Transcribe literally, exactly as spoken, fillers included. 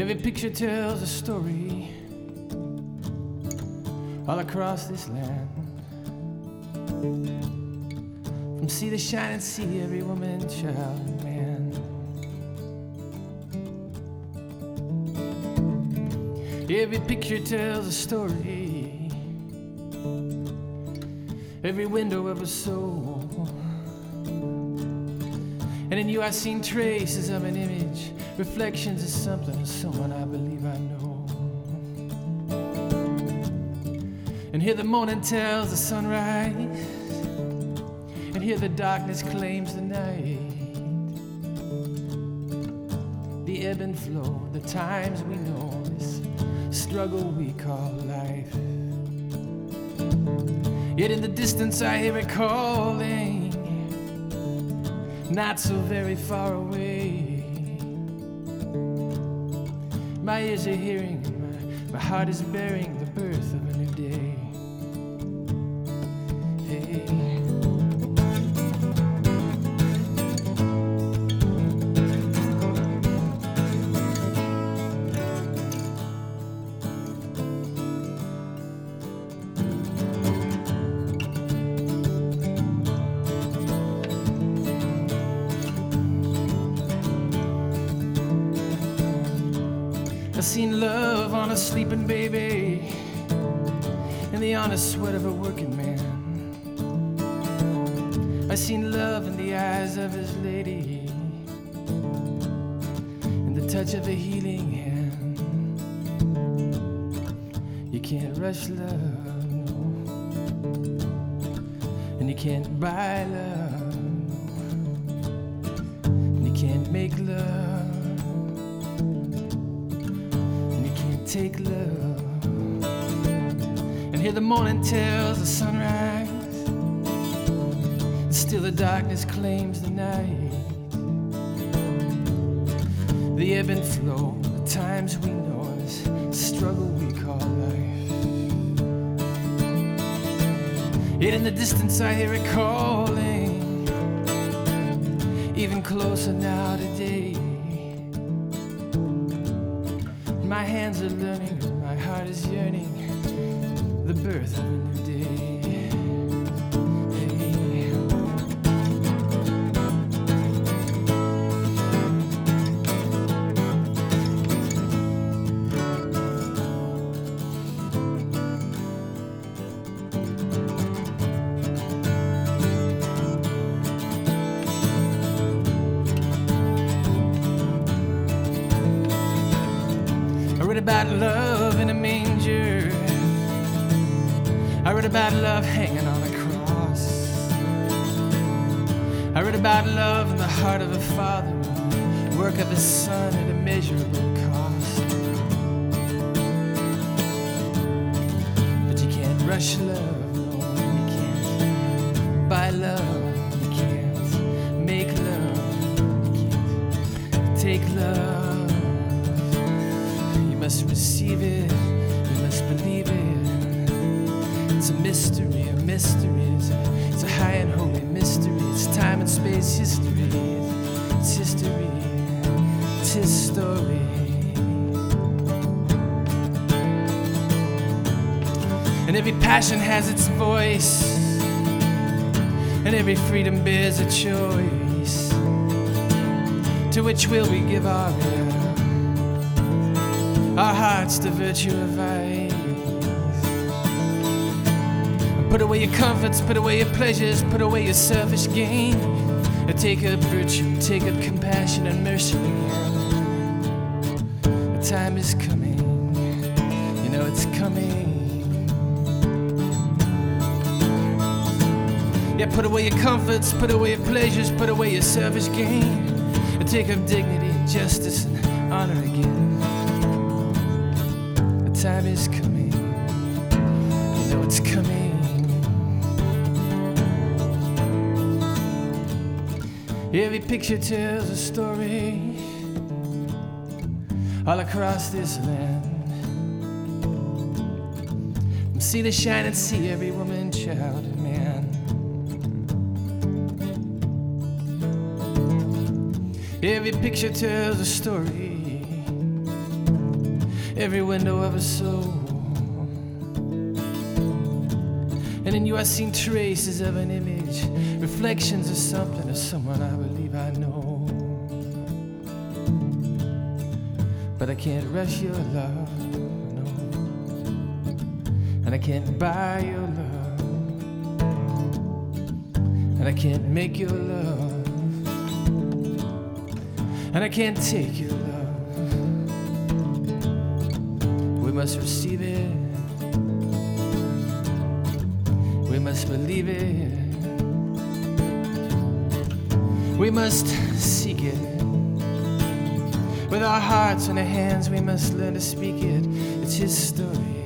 Every picture tells a story all across this land. From sea to shining sea, every woman, child, and man. Every picture tells a story, every window of a soul. And in you I've seen traces of an image, reflections of something, of someone I believe I know. And here the morning tells the sunrise, and here the darkness claims the night. The ebb and flow, the times we know, this struggle we call life. Yet in the distance I hear it calling, not so very far away. My ears are hearing, my, my heart is bearing the birth of a new day. Hey. I've seen love on a sleeping baby and the honest sweat of a working man. I've seen love in the eyes of his lady and the touch of a healing hand. You can't rush love, no, and you can't buy love, and you can't make love, take love. And here the morning tells the sunrise, and still the darkness claims the night. The ebb and flow, the times we know, this struggle we call life. Yet in the distance I hear it calling, even closer now today. My hands are learning, my heart is yearning, the birth of a new day. Hey. I read about love in a manger. I read about love hanging on a cross. I read about love in the heart of a father, work of his son at immeasurable cost. But you can't rush love, no, you can't buy love, you can't make love, you can't take love. You must receive it, you must believe it. It's a mystery, a mystery, it's a, it's a high and holy mystery. It's time and space history, it's history, it's his story. And every passion has its voice, and every freedom bears a choice. To which will we give our ear? Our hearts to virtue of vice. Put away your comforts, put away your pleasures, put away your selfish gain, and take up virtue, take up compassion and mercy again. The time is coming, you know it's coming. Yeah, put away your comforts, put away your pleasures, put away your selfish gain, and take up dignity, justice, and honor again. The time is coming, you know it's coming. Every picture tells a story all across this land. From sea to shining sea, every woman, child, and man. Every picture tells a story every window of a soul. And in you I seen traces of an image, reflections of something or someone I believe I know. But I can't rush your love, no. And I can't buy your love, and I can't make your love, and I can't take your love. We must receive it, we must believe it, we must seek it. With our hearts and our hands we must learn to speak it. It's his story.